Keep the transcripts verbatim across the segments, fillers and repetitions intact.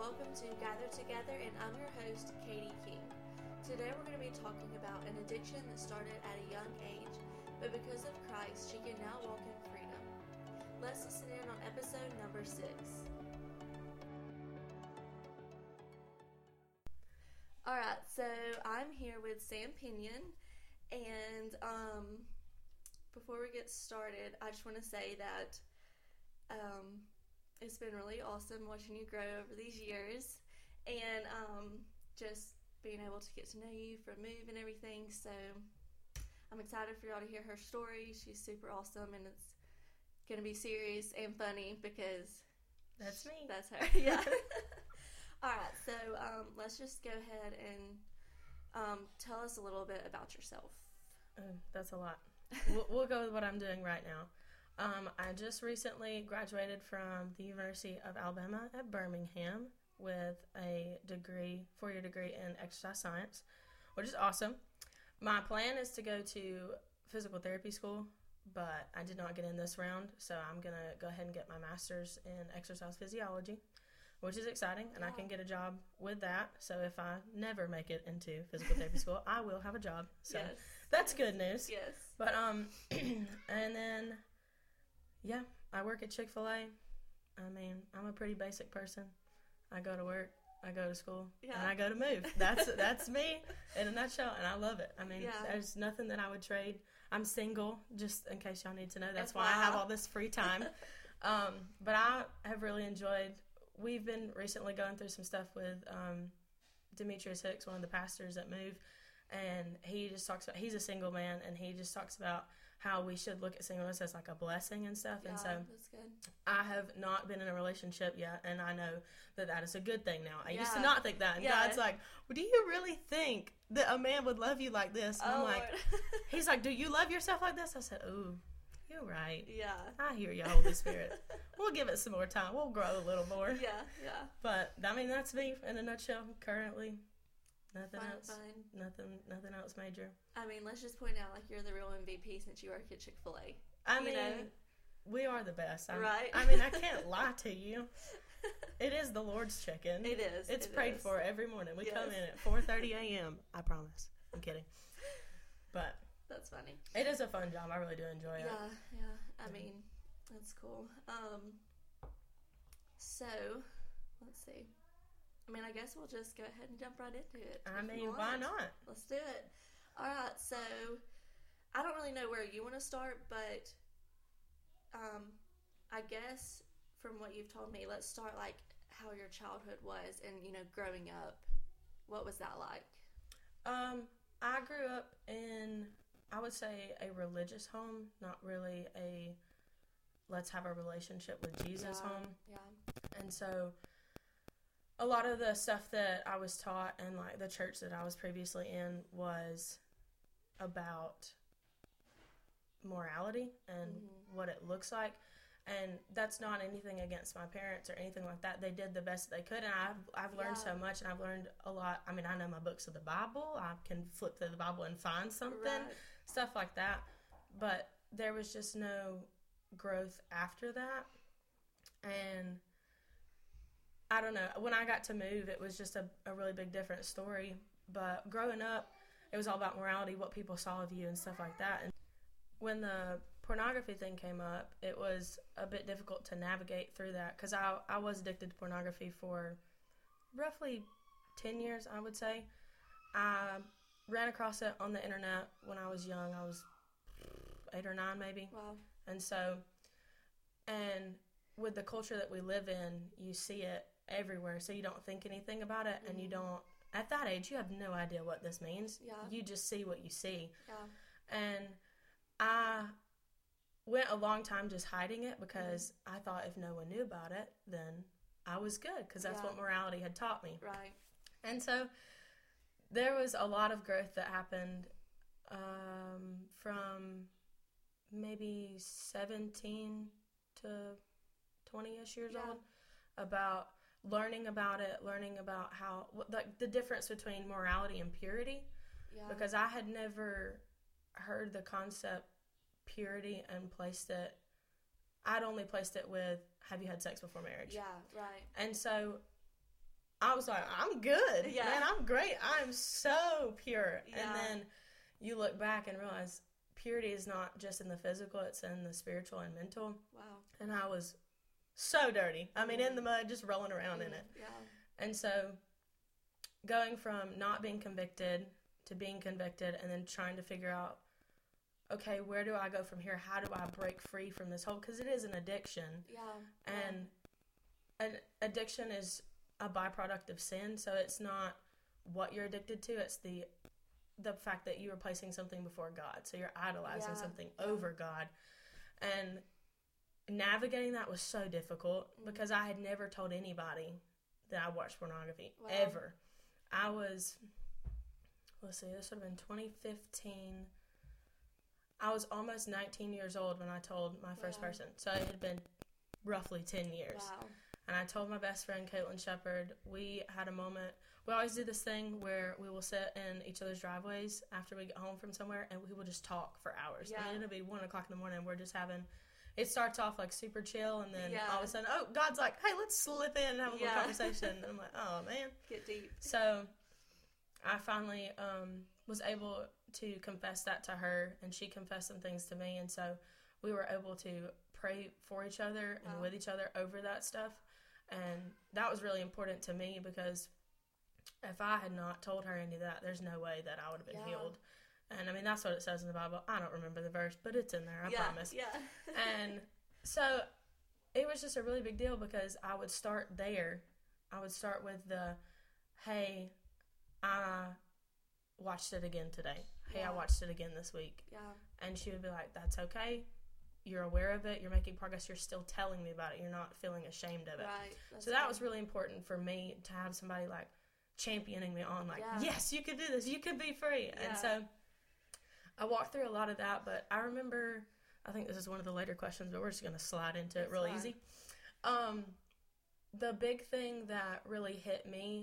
welcome to Gather Together, and I'm your host, Katie King. Today we're going to be talking about an addiction that started at a young age, but because of Christ, she can now walk in freedom. Let's listen in on episode number six. Alright, so I'm here with Sam Pinion, and um, before we get started, I just want to say that um, it's been really awesome watching you grow over these years, and um, just being able to get to know you from Move and everything. So I'm excited for y'all to hear her story. She's super awesome, and it's gonna be serious and funny because that's me. That's her. Yeah. All right. So um, let's just go ahead and um, tell us a little bit about yourself. Uh, that's a lot. we'll, we'll go with what I'm doing right now. Um, I just recently graduated from the University of Alabama at Birmingham with a degree, four-year degree in exercise science, which is awesome. My plan is to go to physical therapy school, but I did not get in this round, so I'm going to go ahead and get my master's in exercise physiology, which is exciting, and yeah. I can get a job with that. So if I never make it into physical therapy school, I will have a job. So yes. that's yes. good news. Yes. But, um, and then... yeah, I work at Chick-fil-A. I mean, I'm a pretty basic person. I go to work, I go to school, yeah. and I go to Move. That's that's me in a nutshell, and I love it. I mean, yeah. there's nothing that I would trade. I'm single, just in case y'all need to know. That's why I have all this free time. um, but I have really enjoyed, we've been recently going through some stuff with um, Demetrius Hicks, one of the pastors at Move, and he just talks about, he's a single man, and he just talks about how we should look at singleness as like a blessing and stuff. Yeah, and so that's good. I have not been in a relationship yet, and I know that that is a good thing now. I yeah. used to not think that. And yeah. God's like, well, do you really think that a man would love you like this? And oh, I'm like, Lord. he's like, do you love yourself like this? I said, ooh, you're right. Yeah. I hear you, Holy Spirit. We'll give it some more time. We'll grow a little more. Yeah, yeah. But, I mean, that's me in a nutshell currently. Nothing fine, else. Fine. Nothing. Nothing else major. I mean, let's just point out like you're the real M V P since you work at Chick-fil-A. I you mean, know? we are the best. I'm, right? I mean, I can't lie to you. It is the Lord's chicken. It is. It's it prayed is. for every morning. We yes. come in at four thirty a.m. I promise. I'm kidding. But that's funny. It is a fun job. I really do enjoy it. Yeah, yeah. I mean, that's cool. Um. So, let's see. I mean, I guess we'll just go ahead and jump right into it. I mean, why not? Let's do it. All right, so I don't really know where you want to start, but um, I guess from what you've told me, let's start like how your childhood was and, you know, growing up. What was that like? Um, I grew up in, I would say, a religious home, not really a let's have a relationship with Jesus yeah, home. Yeah. And so a lot of the stuff that I was taught and like the church that I was previously in was about morality and mm-hmm. what it looks like. And that's not anything against my parents or anything like that. They did the best they could, and I've I've learned yeah. so much, and I've learned a lot. I mean, I know my books of the Bible. I can flip through the Bible and find something, right. stuff like that. But there was just no growth after that. And I don't know. When I got to Move, it was just a, a really big different story. But growing up, it was all about morality, what people saw of you and stuff like that. And when the pornography thing came up, it was a bit difficult to navigate through that because I, I was addicted to pornography for roughly ten years, I would say. I ran across it on the internet when I was young. I was eight or nine maybe. Wow. And so, and with the culture that we live in, you see it everywhere, so you don't think anything about it, mm-hmm. and you don't, at that age, you have no idea what this means. Yeah. You just see what you see. Yeah. And I went a long time just hiding it because mm-hmm. I thought if no one knew about it, then I was good because that's yeah. what morality had taught me. Right. And so there was a lot of growth that happened um, from maybe seventeen to twenty-ish years yeah. old about learning about it, learning about how, like the difference between morality and purity. Yeah. Because I had never heard the concept purity and placed it, I'd only placed it with, have you had sex before marriage? Yeah, right. And so I was like, I'm good. Yeah. Man, I'm great. I'm so pure. Yeah. And then you look back and realize purity is not just in the physical, it's in the spiritual and mental. Wow. And I was so dirty. I mean, mm. in the mud, just rolling around mm. in it. Yeah. And so going from not being convicted to being convicted and then trying to figure out, okay, where do I go from here? How do I break free from this whole, because it is an addiction. Yeah. And yeah. an addiction is a byproduct of sin, so it's not what you're addicted to, it's the the fact that you are placing something before God. So you're idolizing yeah. something yeah. over God. And navigating that was so difficult mm-hmm. because I had never told anybody that I watched pornography, wow. ever. I was, let's see, this would have been twenty fifteen. I was almost nineteen years old when I told my first wow. person. So it had been roughly ten years. Wow. And I told my best friend, Caitlin Shepard, we had a moment. We always do this thing where we will sit in each other's driveways after we get home from somewhere, and we will just talk for hours. Yeah. I mean, it'll be one o'clock in the morning, and we're just having, it starts off like super chill, and then yeah. all of a sudden, oh, God's like, hey, let's slip in and have a yeah. little conversation. And I'm like, oh, man. Get deep. So I finally um, was able to confess that to her, and she confessed some things to me, and so we were able to pray for each other and wow. with each other over that stuff. And that was really important to me because if I had not told her any of that, there's no way that I would have been yeah. healed. And I mean, that's what it says in the Bible. I don't remember the verse, but it's in there, I yeah, promise. Yeah. And so it was just a really big deal because I would start there. I would start with the, hey, I watched it again today. Hey, yeah. I watched it again this week. Yeah. And she would be like, that's okay. You're aware of it. You're making progress. You're still telling me about it. You're not feeling ashamed of it. Right. So that was really important for me to have somebody like championing me on, like, yeah. yes, you can do this. You can be free. Yeah. And so I walked through a lot of that, but I remember, I think this is one of the later questions, but we're just going to slide into it real fine. easy. Um, the big thing that really hit me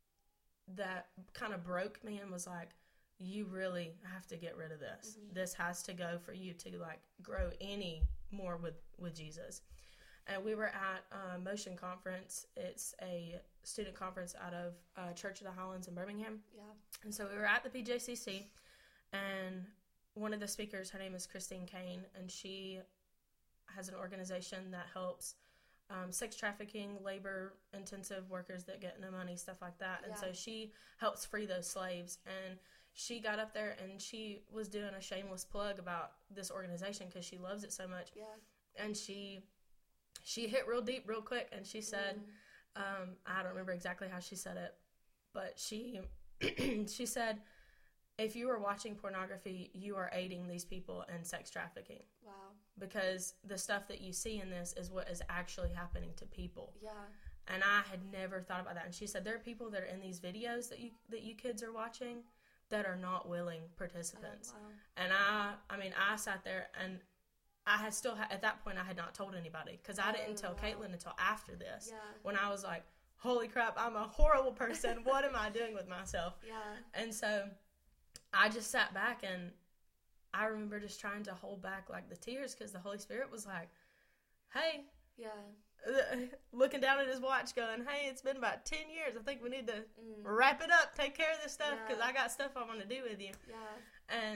that kind of broke me and was like, you really have to get rid of this. Mm-hmm. This has to go for you to like grow any more with, with Jesus. And we were at a Motion Conference. It's a student conference out of uh, Church of the Highlands in Birmingham. Yeah. And so we were at the P J C C, and one of the speakers, her name is Christine Kane, and she has an organization that helps um, sex trafficking, labor-intensive workers that get no money, stuff like that. And yeah. so she helps free those slaves. And she got up there and she was doing a shameless plug about this organization because she loves it so much. Yeah. And she she hit real deep real quick, and she said, mm. um, I don't remember exactly how she said it, but she she said, if you are watching pornography, you are aiding these people in sex trafficking. Wow. Because the stuff that you see in this is what is actually happening to people. Yeah. And I had never thought about that. And she said, there are people that are in these videos that you that you kids are watching that are not willing participants. Oh, wow. And I, I mean, I sat there and I had still, ha- at that point, I had not told anybody because I didn't oh, tell wow. Caitlin until after this. Yeah. When I was like, holy crap, I'm a horrible person. What am I doing with myself? Yeah. And so I just sat back, and I remember just trying to hold back like the tears because the Holy Spirit was like, hey. Yeah. Looking down at his watch going, hey, it's been about ten years. I think we need to mm. wrap it up, take care of this stuff because yeah. I got stuff I want to do with you. Yeah. And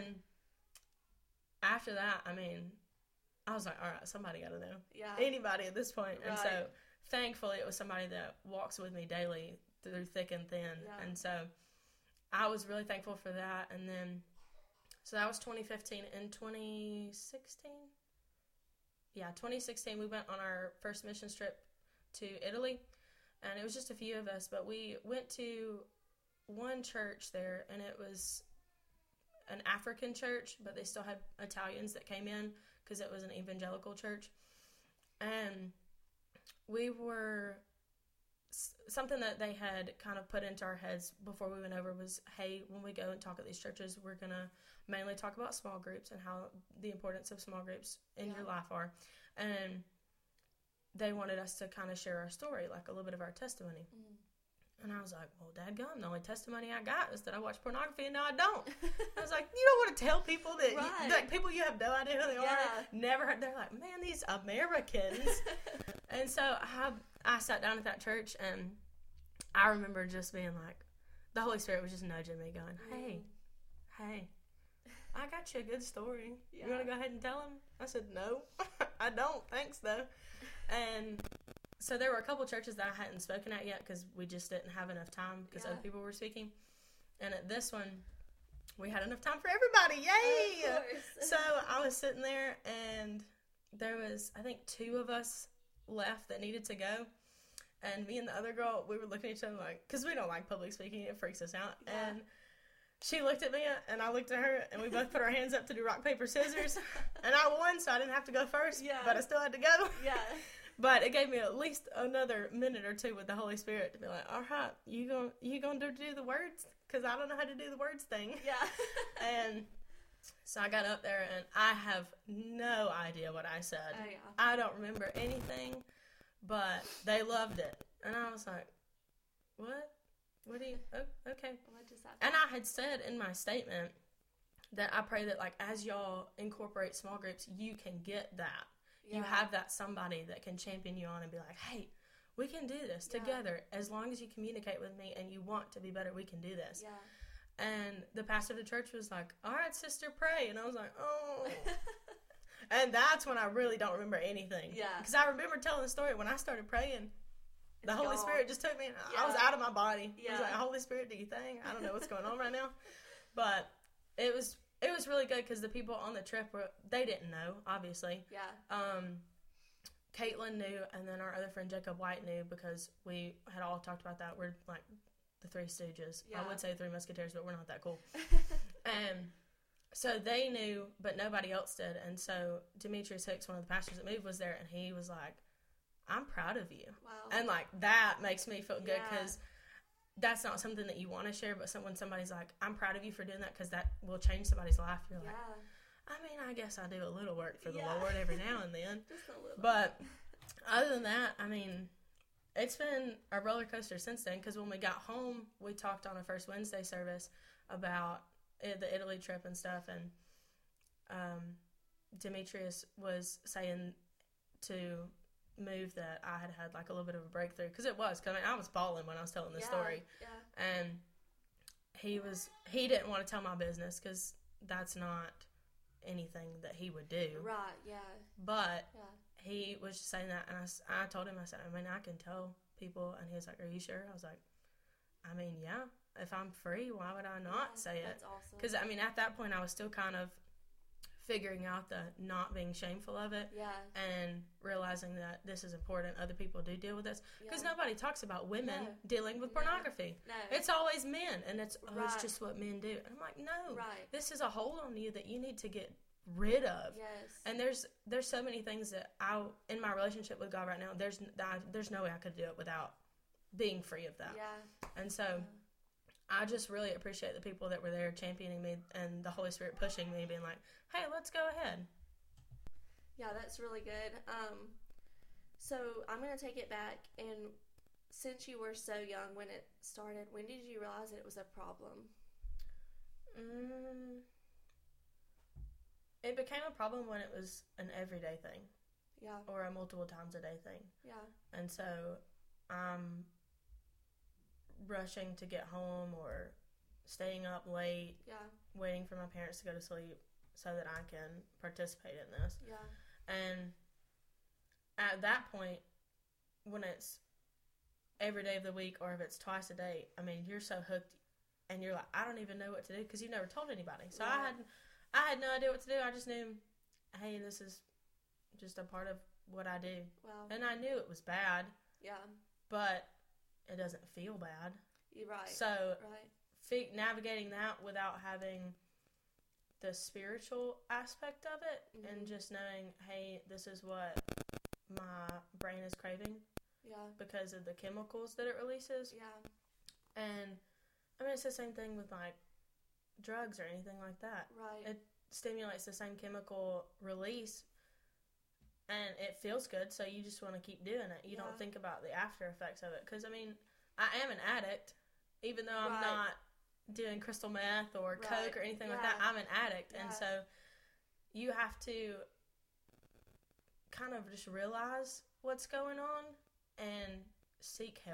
after that, I mean, I was like, all right, somebody got to know. Yeah. Anybody at this point. Right. And so thankfully it was somebody that walks with me daily through thick and thin. Yeah. And so I was really thankful for that. And then, so that was twenty fifteen. In twenty sixteen, yeah, twenty sixteen, we went on our first mission trip to Italy, and it was just a few of us, but we went to one church there, and it was an African church, but they still had Italians that came in because it was an evangelical church. And we were, something that they had kind of put into our heads before we went over was, hey, when we go and talk at these churches, we're going to mainly talk about small groups and how the importance of small groups in yeah. your life are. And they wanted us to kind of share our story, like a little bit of our testimony. Mm. And I was like, well, dadgum, the only testimony I got is that I watch pornography and now I don't. I was like, you don't want to tell people that, right. you, like people you have no idea who they yeah. are, never heard. They're like, man, these Americans. And so I, I sat down at that church and I remember just being like, the Holy Spirit was just nudging me, going, hey, Mm. hey, I got you a good story. Yeah. You want to go ahead and tell him? I said, no, I don't. Thanks, though. And so there were a couple churches that I hadn't spoken at yet because we just didn't have enough time because Yeah. other people were speaking. And at this one, we had enough time for everybody. Yay! Of course. So I was sitting there, and there was, I think, two of us left that needed to go. And me and the other girl, we were looking at each other like, because we don't like public speaking, it freaks us out. Yeah. And she looked at me, and I looked at her, and we both put our hands up to do rock, paper, scissors. And I won, so I didn't have to go first, Yeah. but I still had to go. Yeah. But it gave me at least another minute or two with the Holy Spirit to be like, all right, you going you gonna do, do the words? Because I don't know how to do the words thing. Yeah. And so I got up there, and I have no idea what I said. Oh, yeah. I don't remember anything, but they loved it. And I was like, what? What do you, oh, okay. What just happened? And I had said in my statement that I pray that, like, as y'all incorporate small groups, you can get that. You Yeah. have that somebody that can champion you on and be like, hey, we can do this Yeah. together. As long as you communicate with me and you want to be better, we can do this. Yeah. And the pastor of the church was like, all right, sister, pray. And I was like, oh. And that's when I really don't remember anything. Yeah. Because I remember telling the story when I started praying. The It's Holy gone. Spirit just took me, and I was Yeah. out of my body. I Yeah. was like, Holy Spirit, do you think? I don't know what's going on right now. But it was it was really good because the people on the trip, were they didn't know, obviously. Yeah. Um, Caitlin knew, and then our other friend Jacob White knew because we had all talked about that. We're like the Three Stooges. Yeah. I would say Three Musketeers, but we're not that cool. And so they knew, but nobody else did. And so Demetrius Hicks, one of the pastors that moved, was there, and he was like, I'm proud of you. Wow. And like that makes me feel good Yeah. because that's not something that you want to share, but some, when somebody's like, I'm proud of you for doing that because that will change somebody's life. You're like, Yeah. I mean, I guess I do a little work for the Yeah. Lord every now and then. Just a little. But other than that, I mean, it's been a roller coaster since then because when we got home, we talked on a First Wednesday service about it, the Italy trip and stuff. And um, Demetrius was saying to move that I had had like a little bit of a breakthrough because it was. Cause, I mean, I was bawling when I was telling the yeah. story. Yeah. And he was, he didn't want to tell my business because that's not anything that he would do. Right. Yeah. But Yeah. he was just saying that, and I, s- I told him, I said, I mean, I can tell people, and he was like, are you sure? I was like, I mean, yeah, if I'm free, why would I not Yeah, say it? That's awesome. Because, I mean, at that point, I was still kind of figuring out the not being shameful of it Yeah. and realizing that this is important. Other people do deal with this. Because Yeah. nobody talks about women No. dealing with No. pornography. No. It's always men, and it's, oh, it's Right. just what men do. And I'm like, no, Right. this is a hold on you that you need to get rid of. Yes. And there's there's so many things that I in my relationship with God right now. There's I, there's no way I could do it without being free of that. Yeah. And so I just really appreciate the people that were there championing me and the Holy Spirit pushing me, being like, "Hey, let's go ahead." Yeah, that's really good. Um, so I'm gonna take it back, and since you were so young when it started, when did you realize it was a problem? Mm, it became a problem when it was an everyday thing Yeah. or a multiple times a day thing. Yeah. And so I'm rushing to get home or staying up late, Yeah. waiting for my parents to go to sleep so that I can participate in this. Yeah. And at that point, when it's every day of the week or if it's twice a day, I mean, you're so hooked and you're like, I don't even know what to do because you've never told anybody. So I Right. had I had no idea what to do. I just knew, hey, this is just a part of what I do. Wow. And I knew it was bad, Yeah. but it doesn't feel bad. You're right. So right. fi- navigating that without having the spiritual aspect of it Mhm. and just knowing, hey, this is what my brain is craving Yeah. because of the chemicals that it releases. Yeah. And I mean, it's the same thing with like drugs or anything like that. Right. It stimulates the same chemical release and it feels good, so you just want to keep doing it. You Yeah. don't think about the after effects of it. Because, I mean, I am an addict, even though I'm Right. not doing crystal meth or Right. coke or anything like Yeah. that. I'm an addict. And Yeah. so you have to kind of just realize what's going on and seek help.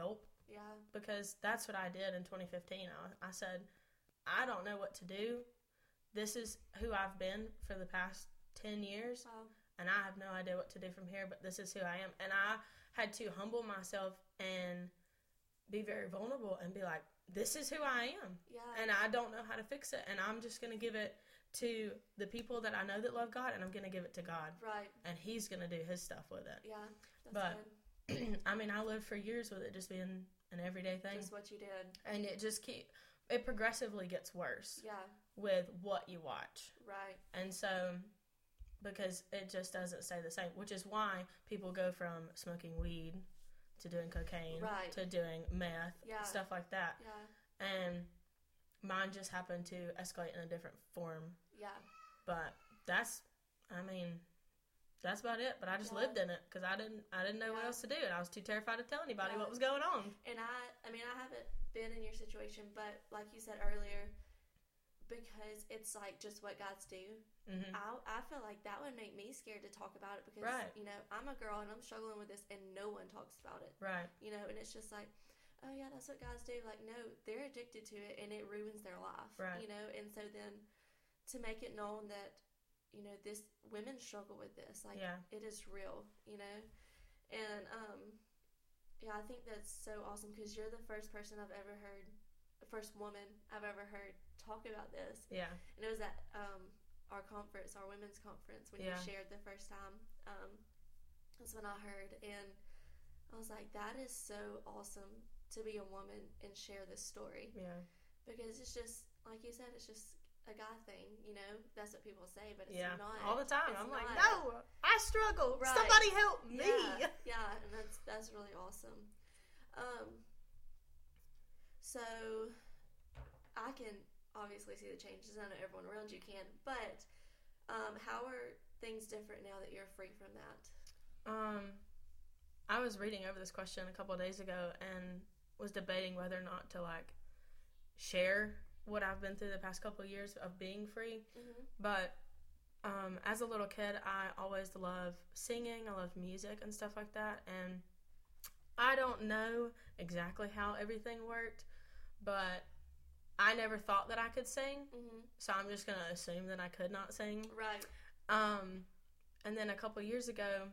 Yeah. Because that's what I did in twenty fifteen. I, I said, I don't know what to do. This is who I've been for the past ten years. Wow. And I have no idea what to do from here, but this is who I am. And I had to humble myself and be very vulnerable and be like, this is who I am. Yeah. And I don't know how to fix it. And I'm just going to give it to the people that I know that love God, and I'm going to give it to God. Right. And He's going to do His stuff with it. Yeah. That's but, good. I mean, I lived for years with it just being an everyday thing. Just what you did. And it just keep, it progressively gets worse. Yeah. With what you watch. Right. And so, because it just doesn't stay the same, which is why people go from smoking weed to doing cocaine, right. to doing meth, yeah. stuff like that. Yeah. And mine just happened to escalate in a different form. Yeah. But that's, I mean, that's about it. But I just yeah. lived in it because I didn't, I didn't know yeah. what else to do, and I was too terrified to tell anybody yeah. what was going on. And I, I mean, I haven't been in your situation, but like you said earlier, because it's like just what God's do. Mm-hmm. I I feel like that would make me scared to talk about it because right. you know I'm a girl and I'm struggling with this and no one talks about it. Right. You know, and it's just like, oh yeah, that's what God's do. Like no, they're addicted to it and it ruins their life. Right. You know, and so then to make it known that you know this women struggle with this, like yeah. it is real. You know, and um, yeah, I think that's so awesome because you're the first person I've ever heard. First woman I've ever heard talk about this. Yeah. And it was at um, our conference, our women's conference, when yeah. you shared the first time. Um, that's when I heard, and I was like, that is so awesome to be a woman and share this story. Yeah. Because it's just, like you said, it's just a guy thing, you know? That's what people say, but it's yeah. not. All the time. It's I'm not. like, no, I struggle. Right. Somebody help me. Yeah. yeah, and that's, that's really awesome. Um, So, I can obviously see the changes. I know everyone around you can. But, um, how are things different now that you're free from that? Um, I was reading over this question a couple of days ago and was debating whether or not to, like, share what I've been through the past couple of years of being free. Mm-hmm. But, um, as a little kid, I always loved singing. I loved music and stuff like that. And I don't know exactly how everything worked. But I never thought that I could sing, mm-hmm. so I'm just going to assume that I could not sing. Right. Um, and then a couple years ago,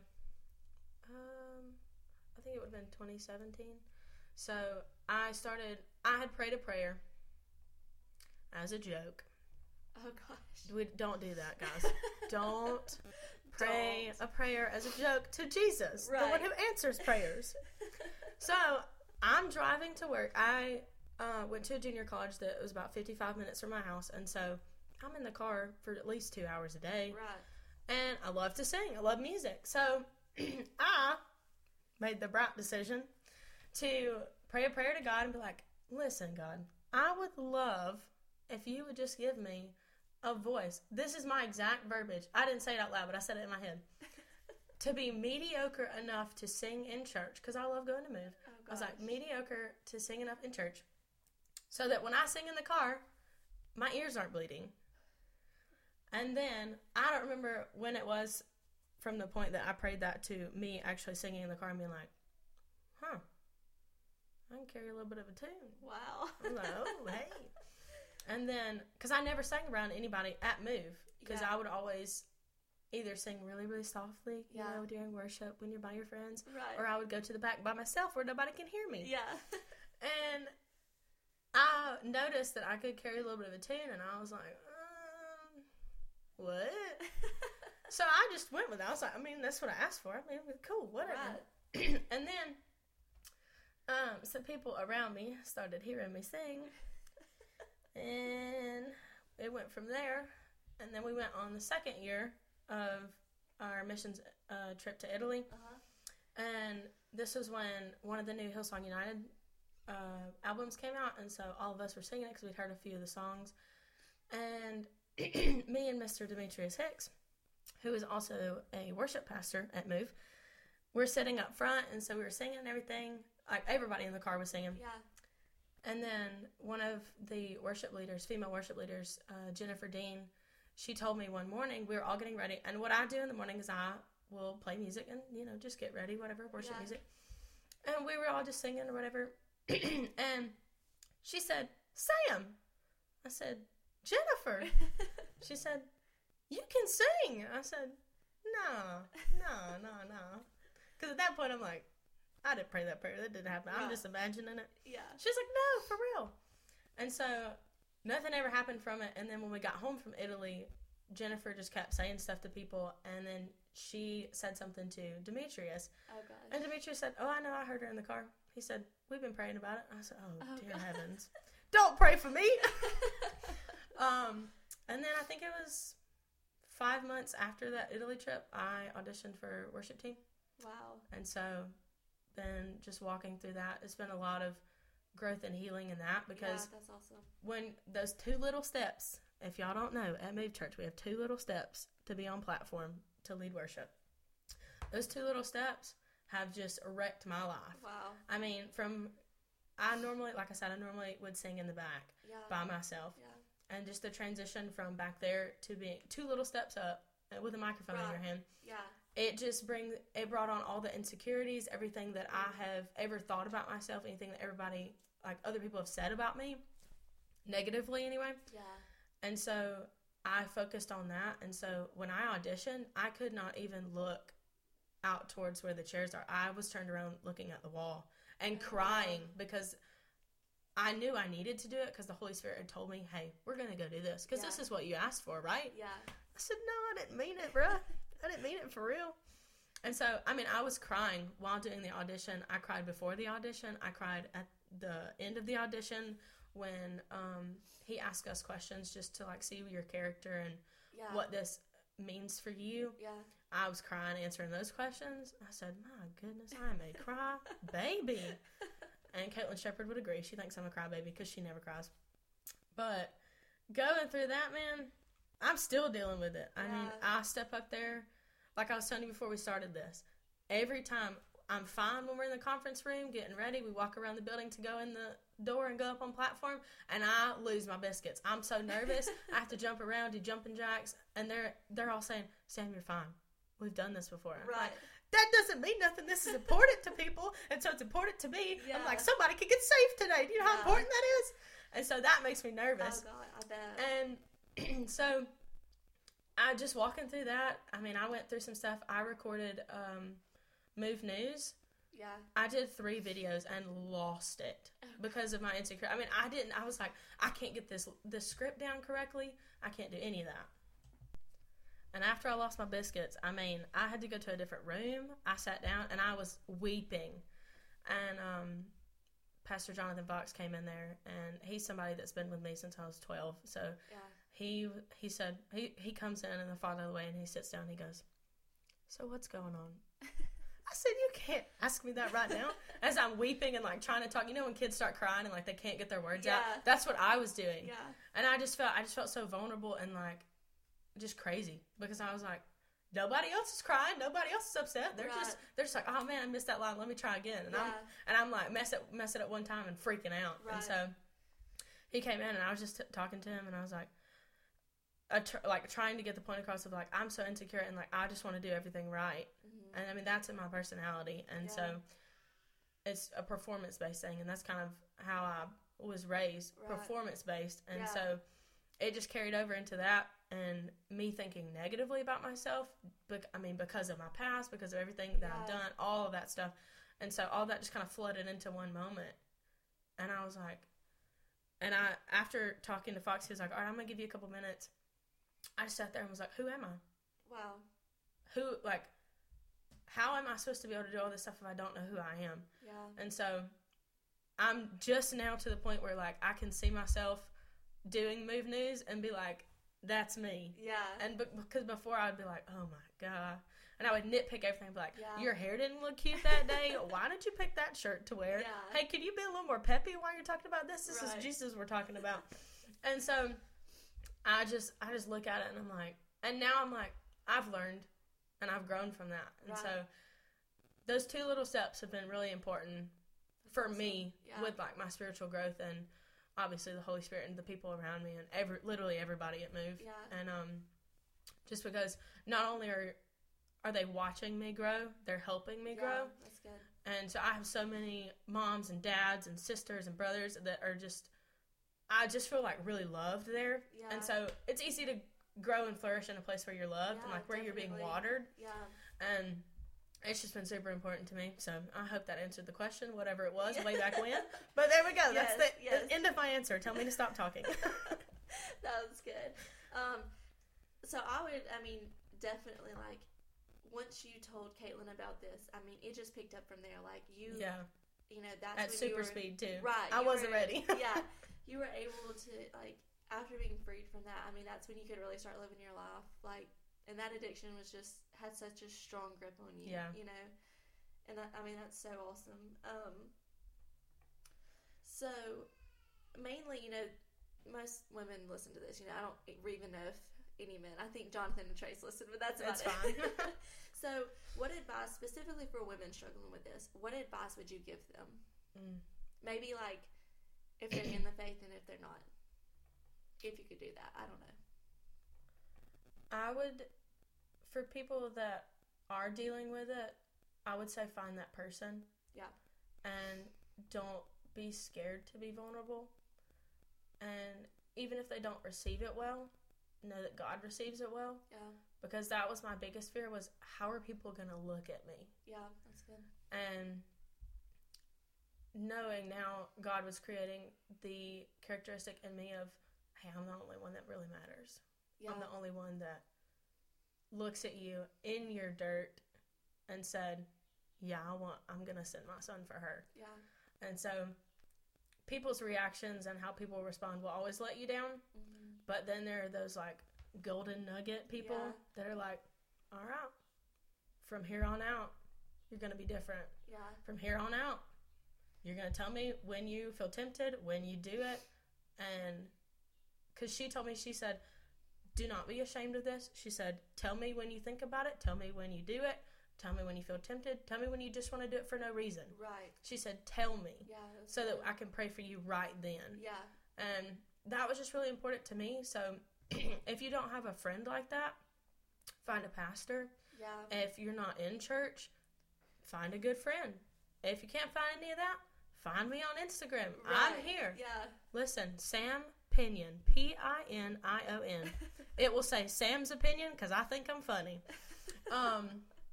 um, I think it would have been twenty seventeen, so I started, I had prayed a prayer as a joke. Oh, gosh. We don't do that, guys. Don't pray don't. a prayer as a joke to Jesus, right. the one who answers prayers. So I'm driving to work. I... Uh, went to a junior college that was about fifty-five minutes from my house, and so I'm in the car for at least two hours a day. Right. And I love to sing. I love music. So I made the bright decision to pray a prayer to God and be like, listen, God, I would love if you would just give me a voice. This is my exact verbiage. I didn't say it out loud, but I said it in my head. To be mediocre enough to sing in church, because I love going to move. Oh, I was like, mediocre to sing enough in church. So that when I sing in the car, my ears aren't bleeding. And then, I don't remember when it was from the point that I prayed that to me actually singing in the car and being like, huh, I can carry a little bit of a tune. Wow. I'm like, oh, hey. And then, because I never sang around anybody at Move, because yeah. I would always either sing really, really softly, you yeah. know, during worship when you're by your friends, right. or I would go to the back by myself where nobody can hear me. Yeah. And I noticed that I could carry a little bit of a tune, and I was like, um, what? So I just went with it. I was like, I mean, that's what I asked for. I mean, cool, whatever. Right. And then um, some people around me started hearing me sing, and it went from there. And then we went on the second year of our missions uh, trip to Italy. Uh-huh. And this was when one of the new Hillsong United Uh, albums came out, and so all of us were singing it because we'd heard a few of the songs. And me and Mister Demetrius Hicks, who is also a worship pastor at Move, we're sitting up front, and so we were singing and everything. Like, everybody in the car was singing. Yeah. And then one of the worship leaders, female worship leaders, uh, Jennifer Dean, she told me one morning, we were all getting ready, and what I do in the morning is I will play music and, you know, just get ready, whatever, worship yeah. music. And we were all just singing or whatever. And she said, Sam. I said, Jennifer. She said, you can sing. I said, no, no, no, no. Because at that point, I'm like, I didn't pray that prayer. That didn't happen. Right. I'm just imagining it. Yeah. She's like, no, for real. And so nothing ever happened from it. And then when we got home from Italy, Jennifer just kept saying stuff to people. And then she said something to Demetrius. Oh, gosh. And Demetrius said, oh, I know. I heard her in the car. He said, we've been praying about it. I said, oh, Oh, dear God. heavens. Don't pray for me. um, and then I think it was five months after that Italy trip, I auditioned for worship team. Wow. And so then just walking through that, it's been a lot of growth and healing in that, because yeah, that's awesome. when those two little steps, if y'all don't know, at Move Church, we have two little steps to be on platform to lead worship. Those two little steps have just wrecked my life. Wow. I mean, from, I normally, like I said, I normally would sing in the back Yeah. by myself. Yeah. And just the transition from back there to being two little steps up with a microphone Right. in your hand. Yeah. It just brings, it brought on all the insecurities, everything that I have ever thought about myself, anything that everybody, like other people have said about me, negatively anyway. Yeah. And so I focused on that. And so when I auditioned, I could not even look out towards where the chairs are. I was turned around looking at the wall and Oh, crying wow. because I knew I needed to do it, because the Holy Spirit had told me, hey, we're going to go do this, because Yeah. this is what you asked for, right? Yeah. I said, no, I didn't mean it, bruh. I didn't mean it for real. And so, I mean, I was crying while doing the audition. I cried before the audition. I cried at the end of the audition when um, he asked us questions just to, like, see your character and Yeah. what this means for you. Yeah. I was crying answering those questions. I said, my goodness, I am a cry baby. And Caitlin Shepherd would agree. She thinks I'm a crybaby because she never cries. But going through that, man, I'm still dealing with it. I Yeah. mean, I step up there, like I was telling you before we started this. Every time, I'm fine when we're in the conference room getting ready. We walk around the building to go in the door and go up on platform, and I lose my biscuits. I'm so nervous. I have to jump around, do jumping jacks, and they're they're all saying, Sam, you're fine. We've done this before. I'm Right. like, that doesn't mean nothing. This is important to people, and so it's important to me. Yeah. I'm like, somebody could get saved today. Do you know how Yeah. important that is? And so that makes me nervous. Oh, God. I bet. And so I just walking through that, I mean, I went through some stuff. I recorded um, Move News. Yeah. I did three videos and lost it Oh, because of my insecurity. I mean, I didn't, I was like, I can't get this, this script down correctly. I can't do any of that. And after I lost my biscuits, I mean, I had to go to a different room. I sat down and I was weeping. And um, Pastor Jonathan Fox came in there, and he's somebody that's been with me since I was twelve. So Yeah. he he said, he, he comes in in the farther away, and he sits down and he goes, so what's going on? I said, you can't ask me that right now. As I'm weeping and like trying to talk. You know when kids start crying and like they can't get their words out? Yeah. That's what I was doing. Yeah. And I just felt, I just felt so vulnerable and like just crazy, because I was like, nobody else is crying, nobody else is upset. They're Right. just, they're just like, oh man, I missed that line. Let me try again. And I'm, Yeah. and I'm like, mess it, mess it up one time and freaking out. Right. And so he came in and I was just t- talking to him, and I was like, I tr- like trying to get the point across of like, I'm so insecure and like, I just want to do everything right. Mhm. And I mean, that's in my personality. And Yeah. so it's a performance based thing. And that's kind of how I was raised, Right. performance based. And Yeah. so it just carried over into that, and me thinking negatively about myself. But I mean, because of my past, because of everything that I've Yeah. done, all of that stuff. And so all that just kind of flooded into one moment. And I was like, and I, after talking to Fox, he was like, all right, I'm going to give you a couple minutes. I just sat there and was like, who am I? Wow. Who, like, how am I supposed to be able to do all this stuff if I don't know who I am? Yeah. And so I'm just now to the point where, like, I can see myself doing Move News and be like, that's me. Yeah. And be- because before I'd be like, oh my God. And I would nitpick everything and be like, Yeah. your hair didn't look cute that day. Why did you pick that shirt to wear? Yeah. Hey, can you be a little more peppy while you're talking about this? This Right. is Jesus we're talking about. And so I just, I just look at it and I'm like, and now I'm like, I've learned and I've grown from that. And Right. so those two little steps have been really important for awesome. me Yeah. with like my spiritual growth, and obviously the Holy Spirit and the people around me and every, literally everybody at Move. Yeah. And um, just because not only are are they watching me grow, they're helping me Yeah. grow. That's good. And so I have so many moms and dads and sisters and brothers that are just, I just feel like really loved there. Yeah. And so it's easy to grow and flourish in a place where you're loved Yeah, and like where definitely. you're being watered. Yeah. And it's just been super important to me. So I hope that answered the question, whatever it was, way back when. But there we go. That's Yes, the, yes. the end of my answer. Tell me to stop talking. That was good. Um, so I would, I mean, definitely, like, once you told Caitlin about this, I mean, it just picked up from there. Like, you, Yeah. you know, that's At when super you were, speed, too. Right. I you wasn't were- ready. Yeah. You were able to, like, after being freed from that, I mean, that's when you could really start living your life. Like, and that addiction was just, had such a strong grip on you. Yeah. You know? And that, I mean, that's so awesome. Um, so, mainly, you know, most women listen to this. You know, I don't even know if any men. I think Jonathan and Trace listen, but that's about That's it. fine. So, what advice, specifically for women struggling with this, what advice would you give them? Mm. Maybe, like, if they're in the faith and if they're not. If you could do that. I don't know. I would, for people that are dealing with it, I would say find that person. Yeah. And don't be scared to be vulnerable. And even if they don't receive it well, know that God receives it well. Yeah. Because that was my biggest fear was, how are people going to look at me? Yeah, that's good. And knowing now God was creating the characteristic in me of, hey, I'm the only one that really matters. Yeah. I'm the only one that looks at you in your dirt and said, yeah, I want, I'm going to send my son for her. Yeah. And so people's reactions and how people respond will always let you down. Mm-hmm. But then there are those like golden nugget people Yeah. that are like, all right, from here on out, you're going to be different. Yeah. From here on out, you're going to tell me when you feel tempted, when you do it. And because she told me, she said, do not be ashamed of this. She said, tell me when you think about it. Tell me when you do it. Tell me when you feel tempted. Tell me when you just want to do it for no reason. Right. She said, tell me. Yeah. That's So good. that I can pray for you right then. Yeah. And that was just really important to me. So if you don't have a friend like that, find a pastor. Yeah. If you're not in church, find a good friend. If you can't find any of that, find me on Instagram. I'm Right. here. Yeah. Listen, Sam Pinion, P I N I O N. It will say Sam's opinion because I think I'm funny. Um,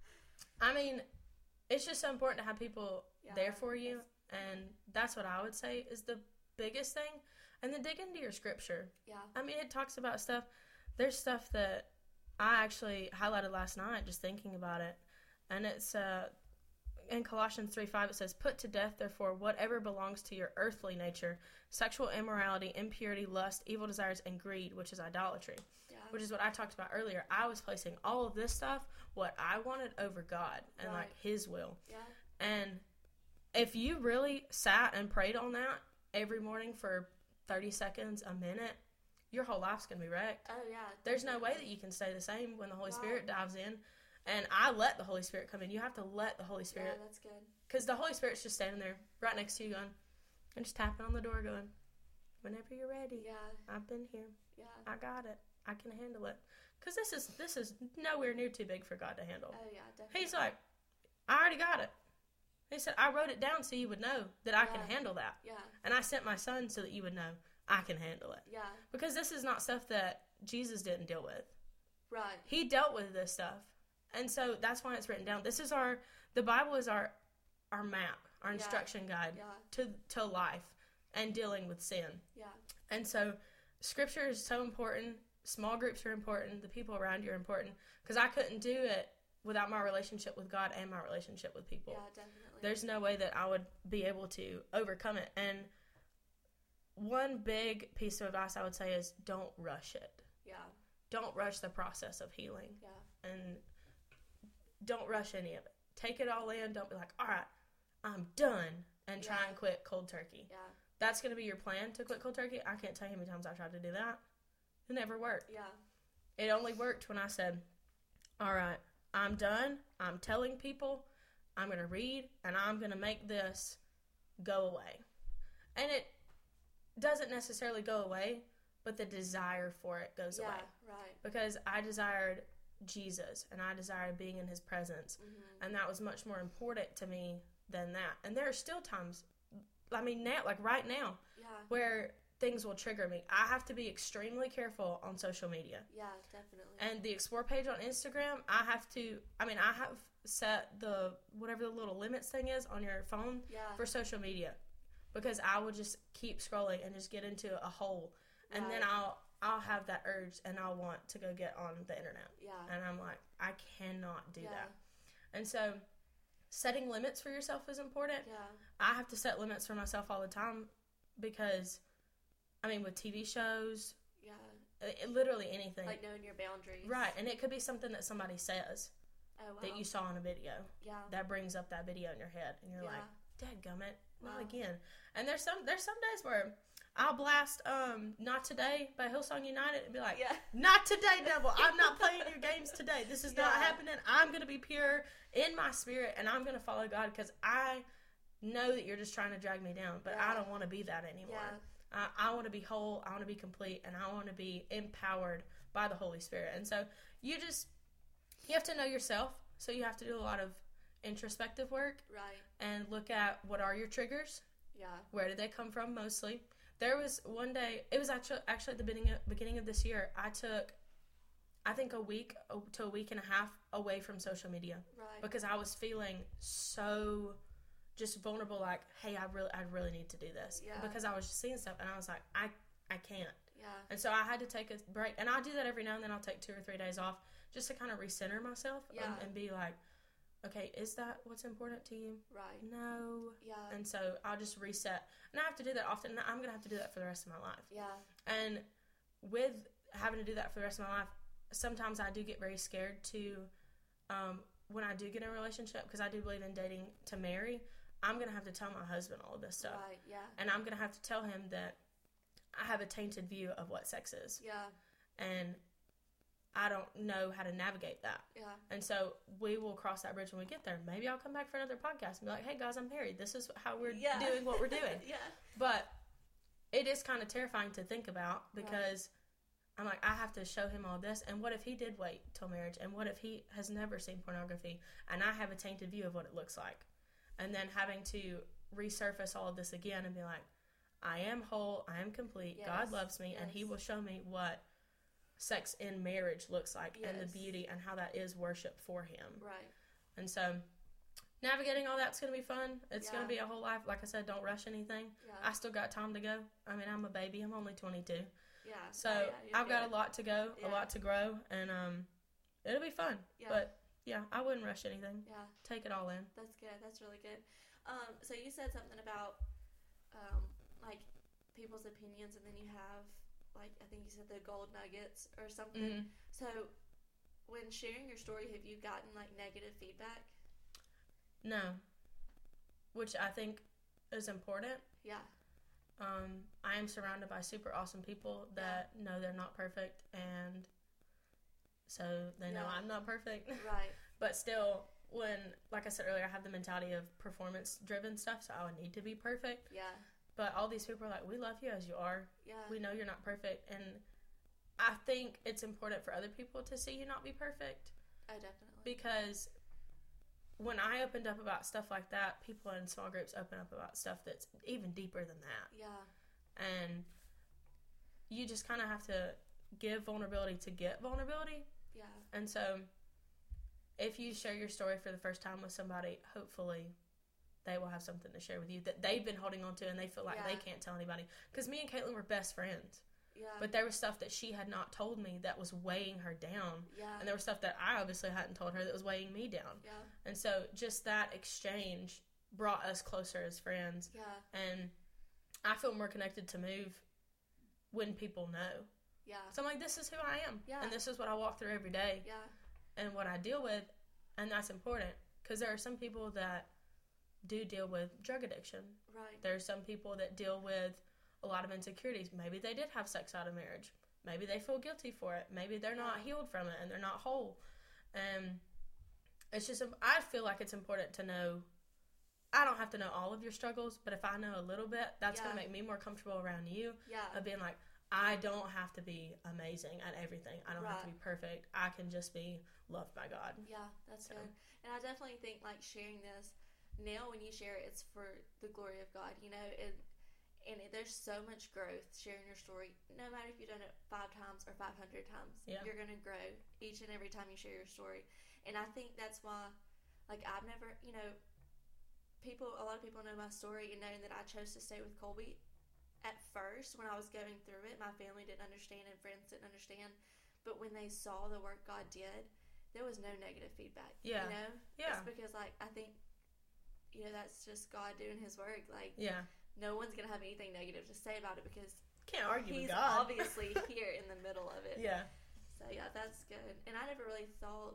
I mean, it's just so important to have people Yeah, there for you. that's- And that's what I would say is the biggest thing. And then dig into your scripture. Yeah. I mean, it talks about stuff. There's stuff that I actually highlighted last night just thinking about it. And it's uh, in Colossians three five, it says, put to death, therefore, whatever belongs to your earthly nature, sexual immorality, impurity, lust, evil desires, and greed, which is idolatry, Yeah. which is what I talked about earlier. I was placing all of this stuff, what I wanted, over God and, Right. like, His will. Yeah. And if you really sat and prayed on that every morning for thirty seconds, a minute, your whole life's going to be wrecked. Oh yeah. There's no way definitely. that you can stay the same when the Holy Right. Spirit dives in. And I let the Holy Spirit come in. You have to let the Holy Yeah, Spirit. that's good. Because the Holy Spirit's just standing there right next to you going, and just tapping on the door going, whenever you're ready, Yeah. I've been here. Yeah. I got it. I can handle it. Because this is, this is nowhere near too big for God to handle. Oh yeah, definitely. He's like, I already got it. He said, I wrote it down so you would know that I can Yeah. handle that. Yeah. And I sent my son so that you would know I can handle it. Yeah. Because this is not stuff that Jesus didn't deal with. Right. He dealt with this stuff. And so that's why it's written down. This is our, the Bible is our, our map, our Yeah. instruction guide Yeah. to, to life and dealing with sin. Yeah. And so scripture is so important. Small groups are important. The people around you are important. Because I couldn't do it without my relationship with God and my relationship with people. Yeah, definitely. There's no way that I would be able to overcome it. And one big piece of advice I would say is don't rush it. Yeah. Don't rush the process of healing. Yeah. And don't rush any of it. Take it all in. Don't be like, all right, I'm done, and try Yeah. and quit cold turkey. Yeah. That's going to be your plan to quit cold turkey. I can't tell you how many times I tried to do that. It never worked. Yeah. It only worked when I said, all right, I'm done. I'm telling people. I'm going to read, and I'm going to make this go away. And it doesn't necessarily go away, but the desire for it goes Yeah. away. Right. Because I desired Jesus, and I desired being in His presence. Mm-hmm. And that was much more important to me than that. And there are still times, I mean, now, like right now, Yeah. where things will trigger me. I have to be extremely careful on social media. Yeah, definitely. And the Explore page on Instagram, I have to, I mean, I have set the, whatever the little limits thing is on your phone yeah. for social media. Because I will just keep scrolling and just get into a hole. And Right. then I'll, I'll have that urge and I'll want to go get on the internet. Yeah. And I'm like, I cannot do Yeah. that. And so setting limits for yourself is important. Yeah. I have to set limits for myself all the time because, I mean, with T V shows, Yeah. it, literally anything. Like knowing your boundaries. Right. And it could be something that somebody says Oh, wow. that you saw in a video Yeah. that brings up that video in your head. And you're Yeah. like, dadgummit, not Wow. again. And there's some there's some days where I'll blast um Not Today by Hillsong United and be like, Yeah. not today, devil. I'm not playing your games today. This is not Yeah. happening. I'm going to be pure in my spirit and I'm going to follow God because I know that you're just trying to drag me down, but Yeah. I don't want to be that anymore. Yeah. I, I want to be whole. I want to be complete, and I want to be empowered by the Holy Spirit. And so you just, you have to know yourself. So you have to do a lot of introspective work Right. and look at what are your triggers. Yeah. Where did they come from mostly? There was one day, it was actually actually at the beginning of, beginning of this year, I took, I think a week to a week and a half away from social media Right. because I was feeling so just vulnerable, like, hey, I really I really need to do this. Yeah. Because I was just seeing stuff and I was like, I, I can't. Yeah. And so I had to take a break. And I do that every now and then. I'll take two or three days off just to kind of recenter myself Yeah. and, and be like, okay, is that what's important to you? Right. No. Yeah. And so I'll just reset. And I have to do that often. And I'm going to have to do that for the rest of my life. Yeah. And with having to do that for the rest of my life, sometimes I do get very scared to, um, when I do get in a relationship, because I do believe in dating to marry, I'm going to have to tell my husband all of this stuff. Right. Yeah. And I'm going to have to tell him that I have a tainted view of what sex is. Yeah. And I don't know how to navigate that. Yeah. And so we will cross that bridge when we get there. Maybe I'll come back for another podcast and be like, hey, guys, I'm married. This is how we're Yeah. doing what we're doing. Yeah. But it is kind of terrifying to think about because I'm like, I have to show him all this. And what if he did wait till marriage? And what if he has never seen pornography? And I have a tainted view of what it looks like. And then having to resurface all of this again and be like, I am whole, I am complete, Yes. God loves me, Yes. and he will show me what sex in marriage looks like and the Yes. beauty and how that is worship for him. Right. And so navigating all that's going to be fun. It's Yeah. going to be a whole life. Like I said, don't rush anything. Yeah. I still got time to go. I mean, I'm a baby. I'm only twenty-two. Yeah. So Oh, yeah, you're I've got a good. lot to go, Yeah. a lot to grow, and um, it'll be fun. Yeah. But yeah, I wouldn't rush anything. Yeah. Take it all in. That's good. That's really good. Um, so you said something about um, like people's opinions, and then you have like I think you said the gold nuggets or something. Mhm. So when sharing your story, have you gotten like negative feedback? No, which I think is important. Yeah. Um, I am surrounded by super awesome people that know they're not perfect, and so they know Yeah. I'm not perfect. Right. But still, when, like I said earlier, I have the mentality of performance-driven stuff, so I would need to be perfect. Yeah. But all these people are like, we love you as you are. Yeah. We know you're not perfect. And I think it's important for other people to see you not be perfect. Oh, definitely. Because when I opened up about stuff like that, people in small groups open up about stuff that's even deeper than that. Yeah. And you just kind of have to give vulnerability to get vulnerability. Yeah. And so if you share your story for the first time with somebody, hopefully they will have something to share with you that they've been holding on to and they feel like Yeah. they can't tell anybody. Because me and Caitlin were best friends. Yeah. But there was stuff that she had not told me that was weighing her down. Yeah. And there was stuff that I obviously hadn't told her that was weighing me down. Yeah. And so just that exchange brought us closer as friends. Yeah. And I feel more connected to Move when people know. Yeah. So I'm like, this is who I am. Yeah. And this is what I walk through every day. Yeah. And what I deal with. And that's important. Because there are some people that do deal with drug addiction. Right. There are some people that deal with a lot of insecurities. Maybe they did have sex out of marriage. Maybe they feel guilty for it. Maybe they're not Yeah. healed from it and they're not whole. And it's just, I feel like it's important to know, I don't have to know all of your struggles, but if I know a little bit, that's Yeah. going to make me more comfortable around you. Yeah. Of being like, I don't have to be amazing at everything. I don't have to Right. be perfect. I can just be loved by God. Yeah, that's So. good. And I definitely think like sharing this now when you share it, it's for the glory of God, you know, and and it, there's so much growth sharing your story. No matter if you've done it five times or five hundred times, yeah. you're gonna grow each and every time you share your story. And I think that's why, like, I've never, you know, people, a lot of people know my story and knowing that I chose to stay with Colby. At first, when I was going through it, my family didn't understand and friends didn't understand. But when they saw the work God did, there was no negative feedback. Yeah. You know? Yeah. It's because, like, I think, you know, that's just God doing His work. Like, yeah. no one's going to have anything negative to say about it because can't argue He's with God. obviously here in the middle of it. Yeah. So, yeah, that's good. And I never really thought,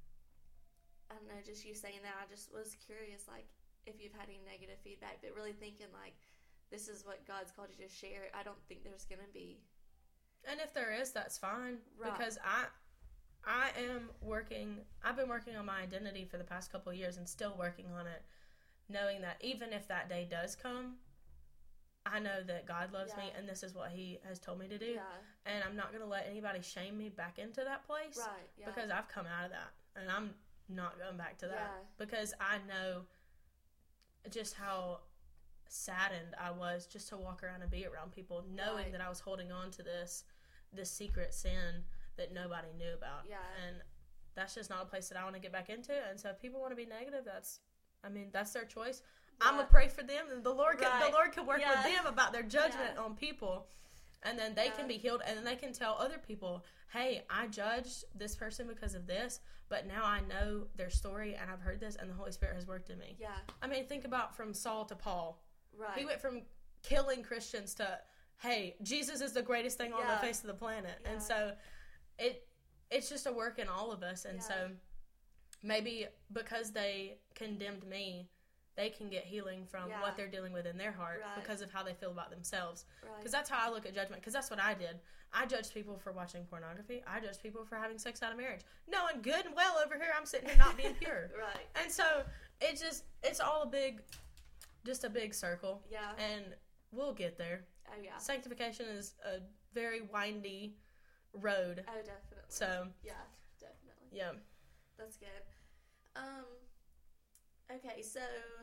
I don't know, just you saying that, I just was curious, like, if you've had any negative feedback, but really thinking, like, this is what God's called you to share. I don't think there's going to be. And if there is, that's fine. Right. Because I I am working, I've been working on my identity for the past couple of years and still working on it, knowing that even if that day does come, I know that God loves yeah. me and this is what He has told me to do. Yeah. And I'm not going to let anybody shame me back into that place. Right, yeah. Because I've come out of that. And I'm not going back to that. Yeah. Because I know just how saddened I was just to walk around and be around people, knowing right. that I was holding on to this this secret sin that nobody knew about. Yeah. And that's just not a place that I want to get back into. And so if people want to be negative, that's, I mean, that's their choice. Yeah. I'm going to pray for them. And the Lord can, right. the Lord can work yeah. with them about their judgment yeah. on people. And then they yeah. can be healed. And then they can tell other people, hey, I judged this person because of this, but now I know their story and I've heard this and the Holy Spirit has worked in me. Yeah. I mean, think about from Saul to Paul. Right. He went from killing Christians to, hey, Jesus is the greatest thing on yeah. the face of the planet. Yeah. And so it it's just a work in all of us. And yeah. so maybe because they condemned me, they can get healing from yeah. what they're dealing with in their heart right. because of how they feel about themselves. Because right. that's how I look at judgment. Because that's what I did. I judged people for watching pornography. I judged people for having sex out of marriage. Knowing good and well over here, I'm sitting here not being pure. right. And so it just, it's all a big, just a big circle. Yeah. And we'll get there. Oh, yeah. Sanctification is a very windy road. Oh, definitely. So. Yeah, definitely. Yeah. That's good. Um, okay, so,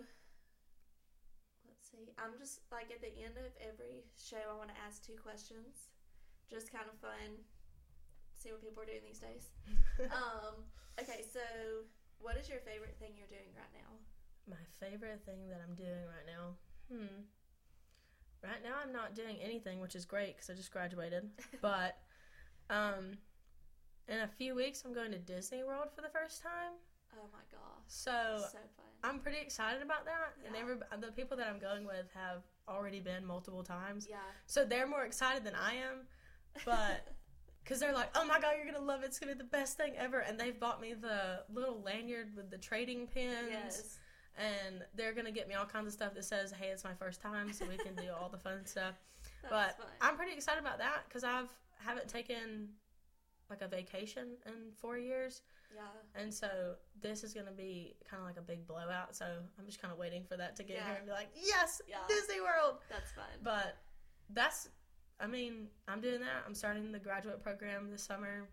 let's see. I'm just, like, at the end of every show, I want to ask two questions. Just kind of fun. See what people are doing these days. um, okay, so, what is your favorite thing you're doing right now? My favorite thing that I'm doing right now? Hmm. Right now I'm not doing anything, which is great because I just graduated. But um, in a few weeks I'm going to Disney World for the first time. Oh my gosh. So, so fun. I'm pretty excited about that. Yeah. And every, the people that I'm going with have already been multiple times. Yeah. So they're more excited than I am. But because they're like, oh my God, you're going to love it. It's going to be the best thing ever. And they've bought me the little lanyard with the trading pins. Yes. And they're going to get me all kinds of stuff that says, hey, it's my first time, so we can do all the fun stuff. That's but fun. I'm pretty excited about that because I've haven't taken like a vacation in four years. Yeah. And so this is going to be kind of like a big blowout. So I'm just kind of waiting for that to get yeah. here and be like, yes, yeah. Disney World. That's fun. But that's, I mean, I'm doing that. I'm starting the graduate program this summer.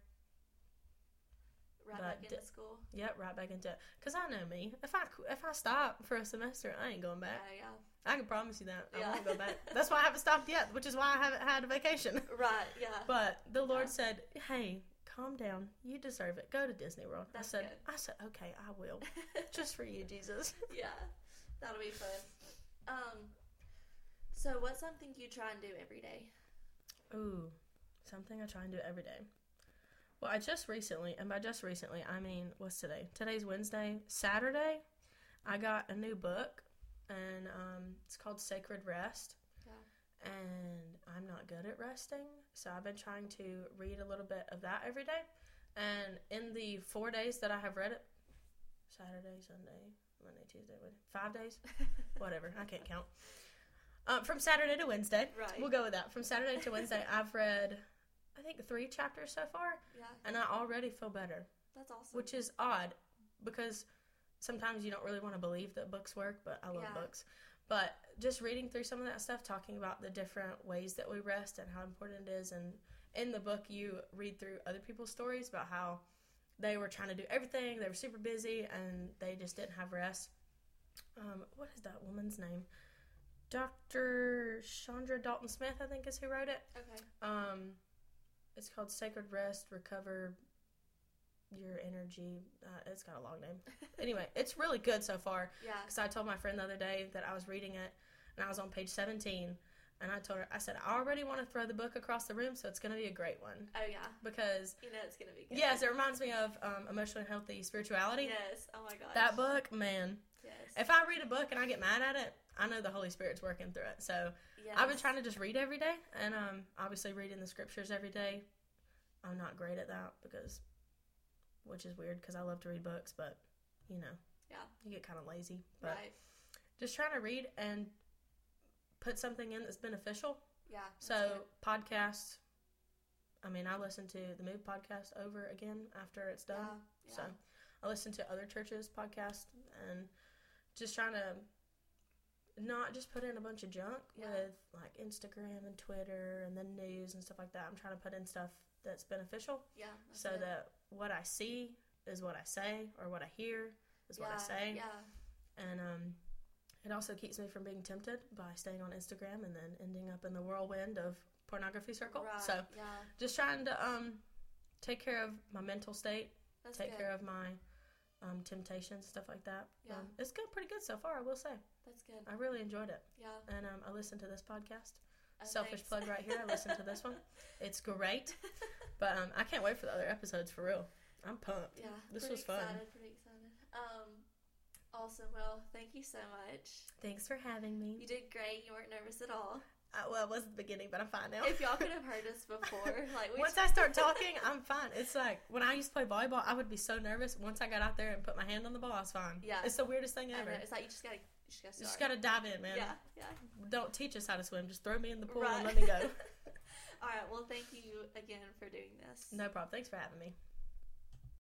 Right but back into di- school. Yep, right back into it. Because I know me. If I, if I stop for a semester, I ain't going back. Oh, yeah. I can promise you that. I Yeah. won't go back. That's why I haven't stopped yet, which is why I haven't had a vacation. Right, yeah. But the Lord Yeah. said, hey, calm down. You deserve it. Go to Disney World. That's I said, good. I said, okay, I will. Just for you, Jesus. Yeah, that'll be fun. Um, so what's something you try and do every day? Ooh, something I try and do every day. Well, I just recently, and by just recently, I mean, what's today? Today's Wednesday. Saturday, I got a new book, and um, it's called Sacred Rest. Yeah. And I'm not good at resting, so I've been trying to read a little bit of that every day. And in the four days that I have read it, Saturday, Sunday, Monday, Tuesday, Wednesday, five days, whatever, I can't count. Um, from Saturday to Wednesday, Right. we'll go with that. From Saturday to Wednesday, I've read, I think, three chapters so far, Yeah, and I already feel better, that's awesome. which is odd because sometimes you don't really want to believe that books work, but I love Yeah. books. But just reading through some of that stuff, talking about the different ways that we rest and how important it is. And in the book, you read through other people's stories about how they were trying to do everything. They were super busy and they just didn't have rest. um, what is that woman's name? Doctor Chandra Dalton Smith, I think, is who wrote it. Okay. Um, it's called Sacred Rest, Recover Your Energy. Uh, it's got a long name. Anyway, it's really good so far. Yeah. Because I told my friend the other day that I was reading it, and I was on page seventeen, and I told her, I said, I already want to throw the book across the room, so it's going to be a great one. Oh, yeah. Because, you know it's going to be good. Yes, it reminds me of um, Emotionally Healthy Spirituality. Yes. Oh, my gosh. That book, man. Yes. If I read a book and I get mad at it, I know the Holy Spirit's working through it. So yes. I've been trying to just read every day, and um, obviously reading the scriptures every day. I'm not great at that because, which is weird because I love to read books, but you know, yeah, you get kind of lazy. But right. just trying to read and put something in that's beneficial. Yeah. So good. podcasts. I mean, I listen to the Move podcast over again after it's done. Yeah. Yeah. So I listen to other churches' podcasts and just trying to not just put in a bunch of junk yeah. with like Instagram and Twitter and the news and stuff like that. I'm trying to put in stuff that's beneficial. Yeah. So good. that what I see is what I say, or what I hear is yeah. what I say. Yeah. And um, it also keeps me from being tempted by staying on Instagram and then ending up in the whirlwind of pornography circle. Right. So yeah. just trying to um, take care of my mental state, That's take good. care of my um, temptations, stuff like that. Yeah. Um, it's good, pretty good so far, I will say. That's good. I really enjoyed it. Yeah. And um, I listened to this podcast. Oh, Selfish thanks. plug right here. I listened to this one. It's great. But um, I can't wait for the other episodes, for real. I'm pumped. Yeah. This pretty was fun. Excited, pretty excited. Um, awesome. Well, thank you so much. Thanks for having me. You did great. You weren't nervous at all. Uh, well, it was at the beginning, but I'm fine now. If y'all could have heard us before, like we once I start talking, I'm fine. It's like when I used to play volleyball, I would be so nervous. Once I got out there and put my hand on the ball, I was fine. Yeah. It's the weirdest thing I ever. know, it's like you just gotta, you just gotta You start. just gotta dive in, man. Yeah, yeah. Don't teach us how to swim. Just throw me in the pool Right. and let me go. All right. Well, thank you again for doing this. No problem. Thanks for having me.